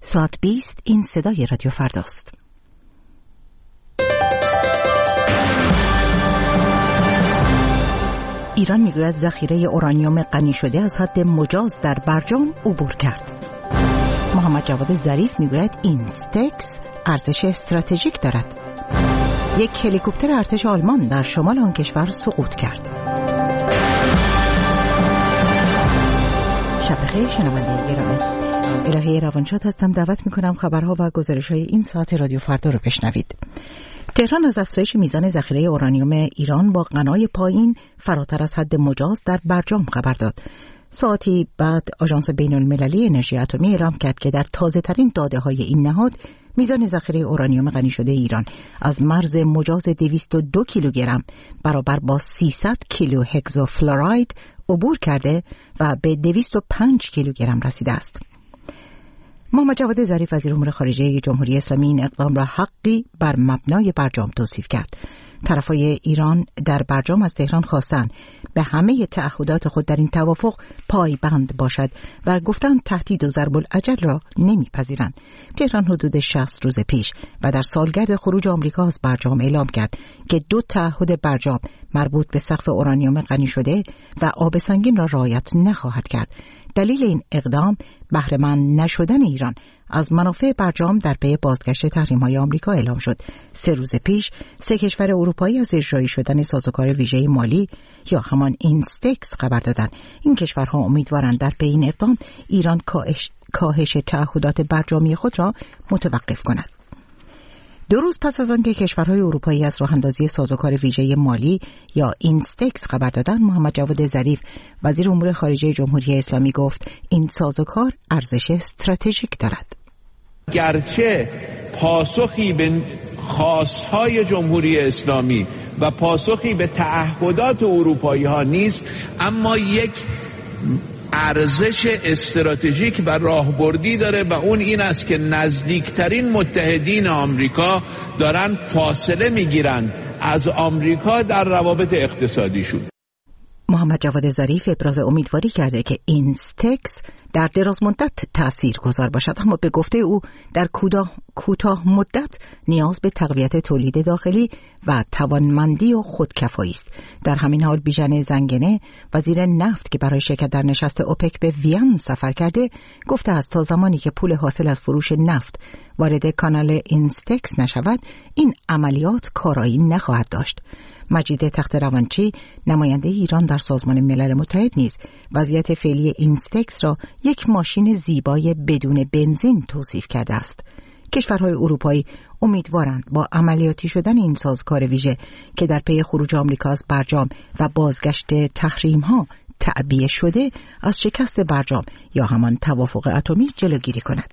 ساعت 20 این صدای رادیو فرداست. ایران میگوید ذخیره اورانیوم غنی شده از حد مجاز در برجام عبور کرد. محمد جواد ظریف میگوید اینستکس ارزش استراتژیک دارد. یک هلیکوپتر ارتش آلمان در شمال آن کشور سقوط کرد. شب بخیر شنونده گرامی. الهی روانشاد هستم. دعوت میکنم خبرها و گزارش‌های این ساعت رادیو فردا رو بشنوید. تهران از افزایش میزان ذخیره اورانیوم ایران با غنای پایین فراتر از حد مجاز در برجام خبر داد. ساعتی بعد آژانس بین‌المللی انرژی اتمی اعلام کرد که در تازه‌ترین داده‌های این نهاد میزان ذخیره اورانیوم غنی شده ایران از مرز مجاز 202 کیلوگرم برابر با 300 کیلو هگزوفلوراید عبور کرده و به 205 کیلوگرم رسیده است. محمد جواد ظریف وزیر امور خارجه جمهوری اسلامی این اقدام را حقی بر مبنای برجام توصیف کرد. طرفای ایران در برجام از تهران خواستند به همه تعهدات خود در این توافق پایبند باشد و گفتند تهدید و ضرب الاجل را نمیپذیرند. تهران حدود 60 روز پیش و در سالگرد خروج آمریکا از برجام اعلام کرد که 2 تعهد برجام مربوط به سقف اورانیوم غنی شده و آب سنگین را رعایت نخواهد کرد. دلیل این اقدام بهره مند نشدن ایران از منافع برجام در پی بازگشت تحریم‌های آمریکا اعلام شد. 3 روز پیش 3 کشور اروپایی از اجرایی شدن سازوکار ویژه مالی یا همان اینستکس خبر دادند. این کشورها امیدوارند در پی این اقدام ایران کاهش تعهدات برجامی خود را متوقف کند. 2 روز پس از آنکه کشورهای اروپایی از راه‌اندازی سازوکار ویژه مالی یا اینستکس خبر دادند، محمد جواد ظریف وزیر امور خارجه جمهوری اسلامی گفت این سازوکار ارزش استراتژیک دارد. گرچه پاسخی به خواستهای جمهوری اسلامی و پاسخی به تعهدات اروپایی ها نیست، اما یک ارزش استراتژیک و راهبردی داره و اون این است که نزدیکترین متحدین آمریکا دارن فاصله میگیرن از آمریکا در روابط اقتصادیشون. محمد جواد ظریف ابراز امیدواری کرده که اینستکس در دراز مدت تاثیرگذار باشد، اما به گفته او در کوتاه مدت نیاز به تقویت تولید داخلی و توانمندی و خودکفایی است. در همین حال بیژن زنگنه وزیر نفت که برای شرکت در نشست اوپک به وین سفر کرده گفته است تا زمانی که پول حاصل از فروش نفت وارد کانال اینستکس نشود این عملیات کارایی نخواهد داشت. مجید تخت روانچی نماینده ایران در سازمان ملل متحد نیز وضعیت فعلی اینستکس را یک ماشین زیبای بدون بنزین توصیف کرده است. کشورهای اروپایی امیدوارند با عملیاتی شدن این سازوکار ویژه که در پی خروج آمریکا از برجام و بازگشت تحریم‌ها تعبیه شده از شکست برجام یا همان توافق اتمی جلوگیری کند.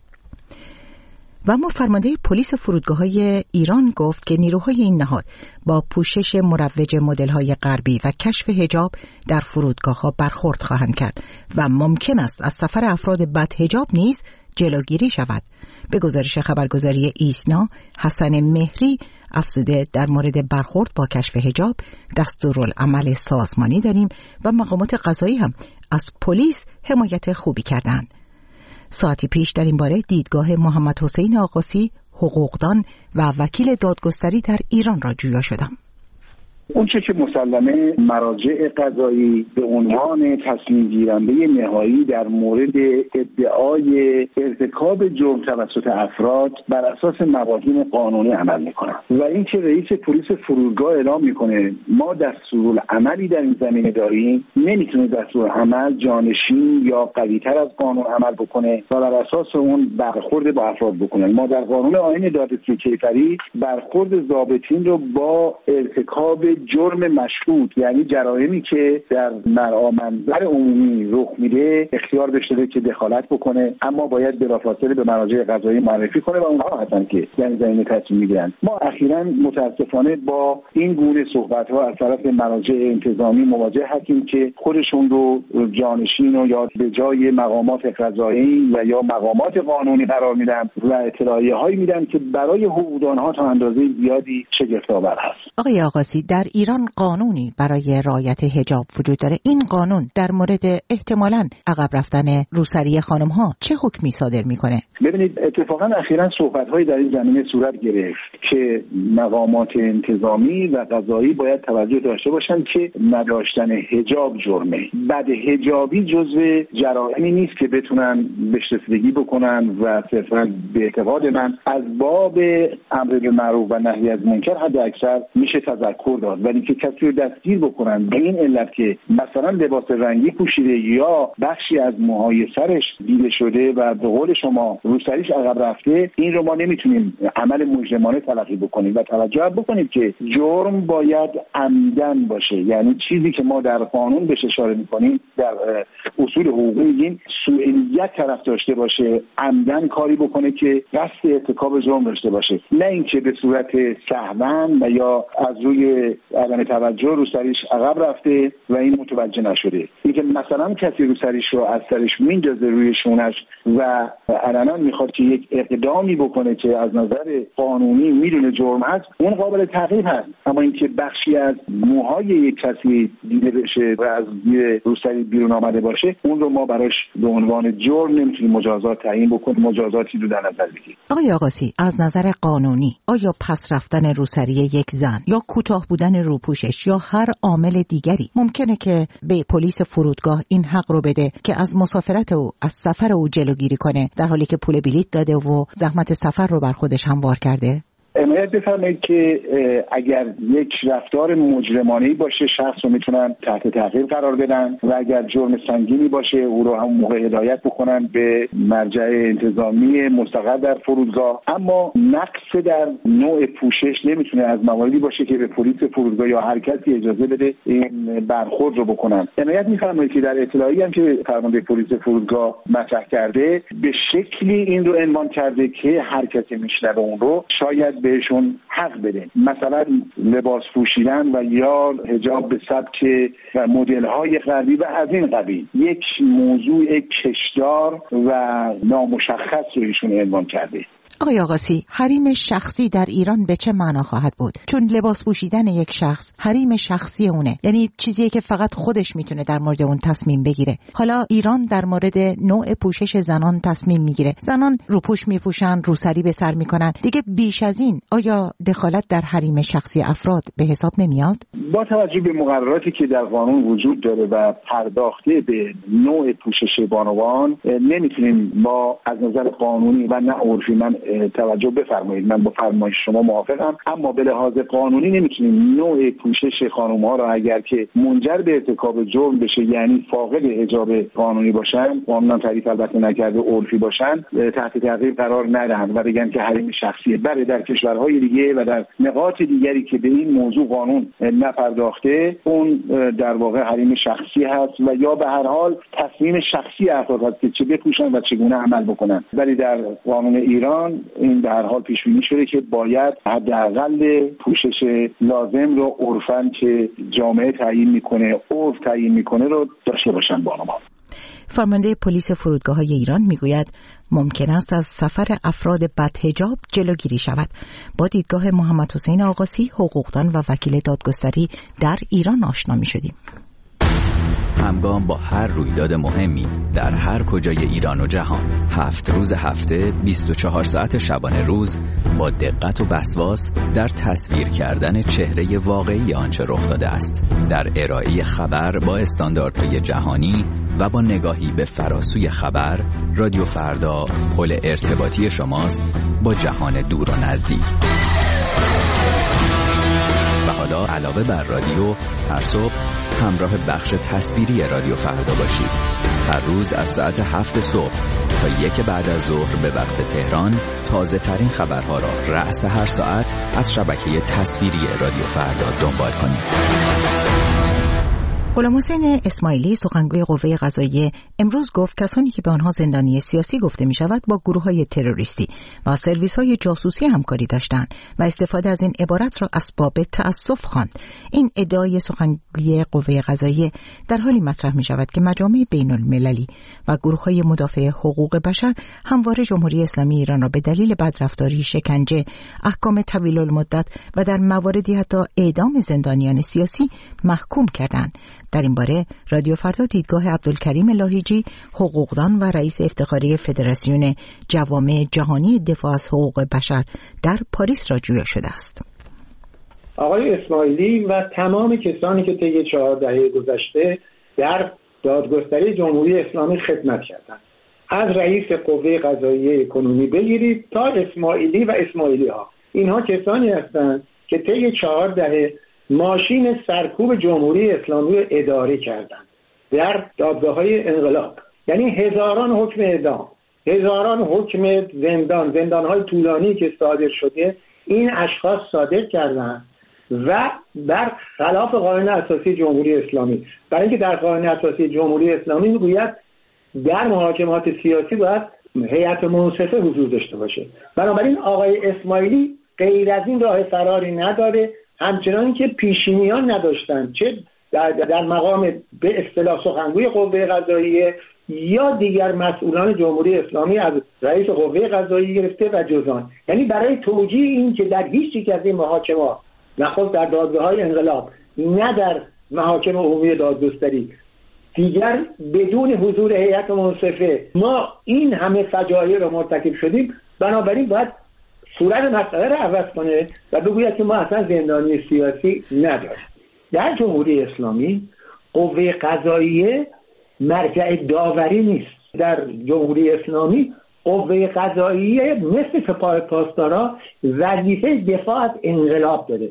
و اما فرمانده پلیس فرودگاه‌های ایران گفت که نیروهای این نهاد با پوشش مروج مدل‌های غربی و کشف حجاب در فرودگاه‌ها برخورد خواهند کرد و ممکن است از سفر افراد بدحجاب نیز جلوگیری شود. به گزارش خبرگزاری ایسنا، حسن مهری افزوده در مورد برخورد با کشف حجاب دستورالعمل سازمانی داریم و مقامات قضایی هم از پلیس حمایت خوبی کردند. ساعتی پیش در این باره دیدگاه محمد حسین آقاسی، حقوقدان و وکیل دادگستری در ایران را جویا شدم. اون چه که مسلمه مراجع قضایی به عنوان تصمیم گیرنده نهایی در مورد ادعای ارتکاب جرم توسط افراد بر اساس مفاهیم قانونی عمل میکنن و این که رئیس پلیس فرودگاه اعلام میکنه ما دستورالعملی در این زمینه داریم، نمیتونه دستورالعمل جانشین یا قوی‌تر از قانون عمل بکنه و بر اساس اون برخورد با افراد بکنه. ما در قانون آیین دادرسی کیفری برخورد ضابطین رو با ارتکاب جرم مشهود، یعنی جرائمی که در منظر عمومی رخ میده، اختیار بهش داده که دخالت بکنه، اما باید بلافاصله به مراجع قضایی معرفی کنه و اونها هستن که یعنی زمینه تصمیم میگیرن. ما اخیراً متاسفانه با این گونه صحبت‌ها از طرف مراجع انتظامی مواجه هستیم که خودشون رو جانشین و یا به جای مقامات قضایی و یا مقامات قانونی قرار میدن و اطلاعیه‌هایی میدن که برای حقوقدان‌ها تا اندازه زیادی شگفت‌آور هست. آقای آقاسی، در در ایران قانونی برای رعایت حجاب وجود داره. این قانون در مورد احتمالاً عقب رفتن روسری خانم ها چه حکمی صادر میکنه؟ ببینید اتفاقا اخیراً صحبت‌هایی در این زمینه صورت گرفت که مقامات انتظامی و قضایی باید توجه داشته باشند که نداشتن حجاب جرمه. بد حجابی جزو جرائمی نیست که بتونن بهش رسیدگی بکنن و صرفاً به اعتقاد من از باب امر بالمعروف و نهی از منکر حد اکثر میشه تذکر داد، ولی که کسی رو دستگیر بکنن به این علت که مثلا لباس رنگی پوشیده یا بخشی از موهای سرش دیده شده و به قول شما روسریش عقب رفته، این رو ما نمیتونیم عمل مجرمانه تلقی بکنیم و توجه بکنید که جرم باید عمدن باشه. یعنی چیزی که ما در قانون بهش اشاره میکنیم در اصول حقوقی میگیم سوء نیت طرف داشته باشه، عمدن کاری بکنه که قصد ارتکاب جرم داشته باشه، نه اینکه به صورت سهوا و یا از روی عدم توجه روسریش عقب رفته و این متوجه نشده. اینکه مثلا کسی روسریش رو از سرش میندازه روی شونش و علنا میخواد که یک اقدامی بکنه که از نظر قانونی میدونه جرم هست، اون قابل تعقیب هست. اما اینکه بخشی از موهای یک کسی دیده بشه و از روسری بیرون آمده باشه، اون رو ما براش به عنوان جرم نمیتونیم مجازات تعیین بکنیم، مجازاتی رو در نظر بگیریم. آقای آقاسی، از نظر قانونی آیا پس رفتن روسری یک زن یا کوتاه بودن روپوشش یا هر عامل دیگری ممکنه که به پلیس فرودگاه این حق رو بده که از مسافرت او، از سفر او جلوگیری کنه در حالی که پول بلیط داده و زحمت سفر رو بر خودش هموار کرده؟ عنایت بفرمایید که اگر یک رفتار مجرمانه‌ای باشه شخص رو میتونن تحت تعقیب قرار بدن و اگر جرم سنگینی باشه او رو هم موقع هدایت بکنن به مرجع انتظامی مستقر در فرودگاه. اما نقص در نوع پوشش نمیتونه از مواردی باشه که به پلیس فرودگاه یا هر کسی اجازه بده این برخورد رو بکنن. عنایت میفرمایید که در اطلاعی هم که فرمانده پلیس فرودگاه مطرح کرده به شکلی این رو عنوان کرده که هر کسی میشنوه اون رو شاید بهشون حق بده، مثلا لباس پوشیدن و یا حجاب به سبک و مدل‌های غربی و از این قبیل. یک موضوع کشدار و نامشخص رو ایشون عنوان کرده. آقای آقاسی، حریم شخصی در ایران به چه معنا خواهد بود؟ چون لباس پوشیدن یک شخص حریم شخصی اونه، یعنی چیزیه که فقط خودش میتونه در مورد اون تصمیم بگیره. حالا ایران در مورد نوع پوشش زنان تصمیم میگیره. زنان روپوش میپوشن، روسری به سر میکنن. دیگه بیش از این آیا دخالت در حریم شخصی افراد به حساب نمیاد؟ با توجه به مقرراتی که در قانون وجود داره و پرداخته به نوع پوشش بانوان، نمیتونیم با از نظر قانونی و نه عرفی، من توجه بفرمایید من با فرمایش شما موافقم، اما به لحاظ قانونی نمیتونیم نوع پوشش خانم‌ها را اگر که منجر به ارتکاب جرم بشه، یعنی فاقد حجاب قانونی باشن، قانونا تعریف البته نکرده، عرفی باشن، تحت تعقیب قرار ندهند و بگن که حریم شخصیه. بله در کشورهای دیگه و در نقاط دیگری که به این موضوع قانون نپرداخته، اون در واقع حریم شخصی هست و یا به هر حال تصمیم شخصی افراد هست که چه بپوشن و چگونه عمل بکنن. ولی در قانون ایران این به هر حال پیش بینی شده که باید حداقل پوشش لازم رو عرفاً که جامعه تعیین میکنه، عرف تعیین میکنه رو داشته باشن بانوان. فرمانده پلیس فرودگاه‌های ایران میگوید ممکن است از سفر افراد بدحجاب جلوگیری شود. با دیدگاه محمد حسین آقاسی، حقوقدان و وکیل دادگستری در ایران آشنا می‌شدیم. همگام با هر رویداد مهمی در هر کجای ایران و جهان، 7 روز هفته 24 ساعت شبانه روز با دقت و وسواس در تصویر کردن چهره واقعی آنچه رخ داده است، در ارائه خبر با استانداردهای جهانی و با نگاهی به فراسوی خبر، رادیو فردا پل ارتباطی شماست با جهان دور و نزدیک. و حالا علاوه بر رادیو، هر صبح همراه بخش تصویری رادیو فردا باشید. هر روز از ساعت 7 صبح تا 1 بعد از ظهر به وقت تهران تازه ترین خبرها را رأس هر ساعت از شبکه تصویری رادیو فردا دنبال کنید. غلام حسین اسماعیلی سخنگوی قوه قضاییه امروز گفت کسانی که به آنها زندانی سیاسی گفته می شود با گروه‌های تروریستی و سرویس‌های جاسوسی همکاری داشتند و استفاده از این عبارت را اسباب تأسف خواند. این ادعای سخنگوی قوه قضاییه در حالی مطرح می شود که مجامع بین‌المللی و گروه‌های مدافع حقوق بشر همواره جمهوری اسلامی ایران را به دلیل بدرفتاری، شکنجه، احکام طویل المدت و در مواردی حتی اعدام زندانیان سیاسی محکوم کردند. در این باره رادیو فردا دیدگاه عبدالکریم لاهیجی، حقوقدان و رئیس افتخاری فدراسیون جوامع جهانی دفاع از حقوق بشر در پاریس را جویا شده است. آقای اسماعیلی و تمام کسانی که طی 4 دهه گذشته در دادگستری جمهوری اسلامی خدمت کردند، از رئیس قوه قضاییه کنونی بگیرید تا اسماعیلی و اسماعیلی ها، اینها کسانی هستند که طی 4 دهه ماشین سرکوب جمهوری اسلامی رو اداره کردند در دادگاه‌های انقلاب. یعنی هزاران حکم اعدام، هزاران حکم زندان‌های طولانی که صادر شده این اشخاص صادر کردند و بر خلاف قانون اساسی جمهوری اسلامی. برای اینکه در قانون اساسی جمهوری اسلامی میگوید در محاکمات سیاسی باید هیئت منصفه حضور داشته باشه. بنابراین آقای اسماعیلی غیر از این راه فراری نداره، همچنان که پیشینیان نداشتند، چه در مقام به اصطلاح سخنگوی قوه قضاییه یا دیگر مسئولان جمهوری اسلامی از رئیس قوه قضاییه گرفته و جزان. یعنی برای توجیه این که در هیچ یک از این محاکمات، نخست در دادگاه‌های انقلاب نه در محاکم عمومی دادگستری، دیگر بدون حضور هیئت منصفه ما این همه فجایع رو مرتکب شدیم، بنابراین باید صورت مسئله رو عوض کنه و بگوید که ما اصلا زندانی سیاسی نداریم. در جمهوری اسلامی قوه قضاییه مرجع داوری نیست. در جمهوری اسلامی قوه قضاییه مثل سپاه پاسداران وظیفه دفاع از انقلاب داره،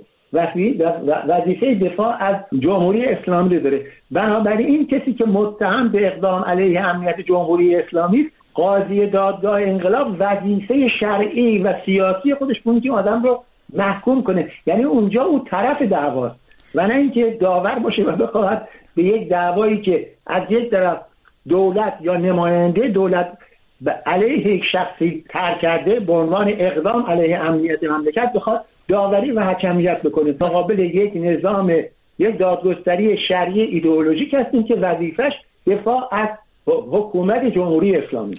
وظیفه دفاع از جمهوری اسلامی داره. بنابراین این کسی که متهم به اقدام علیه امنیت جمهوری اسلامی، قاضی دادگاه انقلاب وظیفه شرعی و سیاسی خودش بود که آدم رو محکوم کنه. یعنی اونجا او طرف دعواست و نه اینکه داور باشه و بخواهد به یک دعوایی که از یک طرف دولت یا نماینده دولت علیه یک شخصی تر کرده به عنوان اقدام علیه امنیت مملکت بخواد داوری و حکمیت بکنه مقابل یک نظام، یک دادگستری شرعی ایدئولوژیک هستیم که وظیفش دفاع از حکومت جمهوری اسلامی.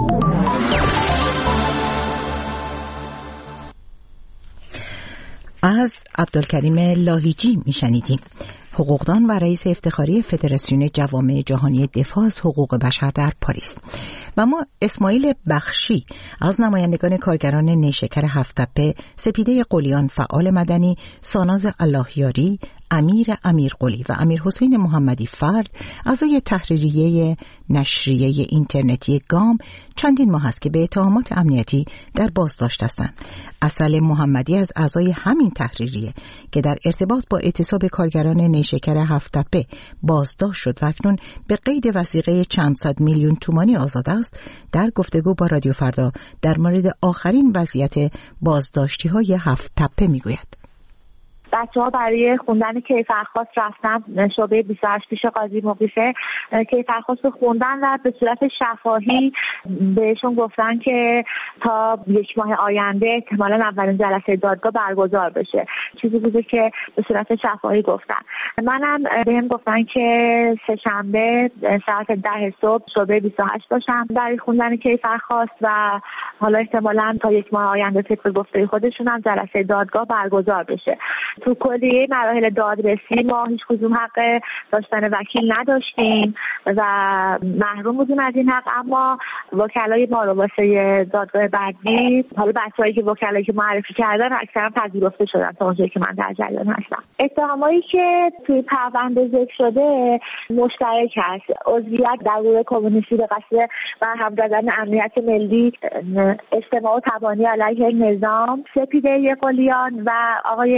از عبدالکریم لاهیجی میشنیدیم، حقوقدان و رئیس افتخاری فدراسیون جوامع جهانی دفاع از حقوق بشر در پاریس. و ما اسماعیل بخشی از نمایندگان کارگران نیشکر هفت‌تپه، سپیده قلیان فعال مدنی، ساناز اللهیاری، امیر قلی و امیر حسین محمدی فرد، اعضای تحریریه نشریه اینترنتی گام، چندین ماه است که به اتهامات امنیتی در بازداشت هستند. اصل محمدی از اعضای همین تحریریه که در ارتباط با اعتصاب کارگران نیشکر هفت‌تپه بازداشت شد و اکنون به قید وثیقه چند صد میلیون تومانی آزاد است، در گفتگو با رادیو فردا در مورد آخرین وضعیت بازداشتی‌های هفت‌تپه میگوید. بچه‌ها برای خوندن کیفرخواست رفتن شعبه 28 پیش قاضی موقیفه، کیفرخواست خوندن و به صورت شفاهی بهشون گفتن که تا 1 ماه آینده احتمالاً اولین جلسه دادگاه برگزار بشه. چیزی بوده که به صورت شفاهی گفتن. منم بهم گفتن که سه‌شنبه ساعت 10 صبح شعبه 28 باشم برای خوندن کیفرخواست و حالا احتمالاً تا 1 ماه آینده طبق گفته خودشون هم جلسه دادگاه برگزار بشه. تو کلیه مراحل دادرسی ما هیچ کدوم حق داشتن وکیل نداشتیم و محروم بودیم از این حق، اما وکلای ما رو واسه دادگاه بعدی، حالا بچه‌هایی که وکلایی که معرفی کردن اکثرا پذیرفته شدن تا اونجایی که من در جریان هستم. اتهامایی که توی پرونده ذکر شده مشترک هست. عضویت در گروه کمونیستی به قصد برهم زدن امنیت ملی، اجتماع و تبانی علیه نظام، سپیده قلیان و آقای اسماعیل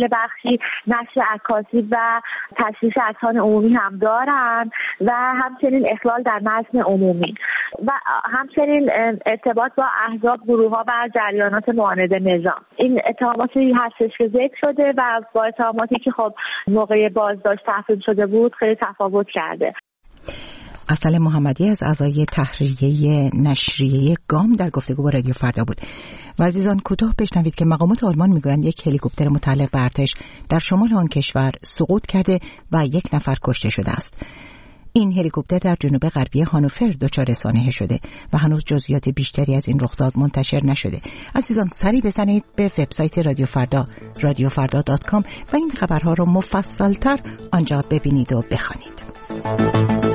بخشی نشر عکاسی و تشریف اذهان عمومی هم دارن و همچنین اخلال در نظم عمومی و همچنین ارتباط با احزاب، گروه‌ها و جریانات معاند نظام. این اتهاماتی هستش که ذکر شده و با اتهاماتی که خب موقع بازداشت تفصیل شده بود خیلی تفاوت کرده. اصل محمدی از اعضای تحریریه نشریه گام در گفتگو با رادیو فردا بود. و عزیزان کوتاه بشنوید که مقامات آلمان میگویند یک هلیکوپتر متعلق به ارتش در شمال آن کشور سقوط کرده و 1 نفر کشته شده است. این هلیکوپتر در جنوب غربی هانوفر دچار سانحه شده و هنوز جزئیات بیشتری از این رخداد منتشر نشده. عزیزان سری بزنید به وبسایت رادیو فردا radiofarda.com و این خبرها رو مفصل‌تر آنجا ببینید و بخوانید.